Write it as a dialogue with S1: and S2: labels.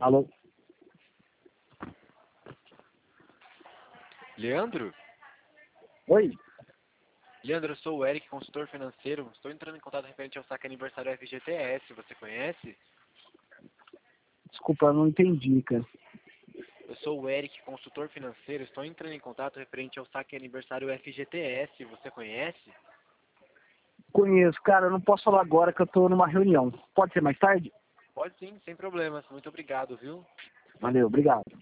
S1: Alô?
S2: Leandro?
S1: Oi?
S2: Leandro, eu sou o Eric, consultor financeiro. Estou entrando em contato referente ao saque aniversário FGTS. Você conhece?
S1: Desculpa, eu não entendi, cara.
S2: Eu sou o Eric, consultor financeiro. Estou entrando em contato referente ao saque aniversário FGTS. Você conhece?
S1: Conheço, cara, eu não posso falar agora que eu tô numa reunião. Pode ser mais tarde?
S2: Pode sim, sem problemas. Muito obrigado, viu?
S1: Valeu, obrigado.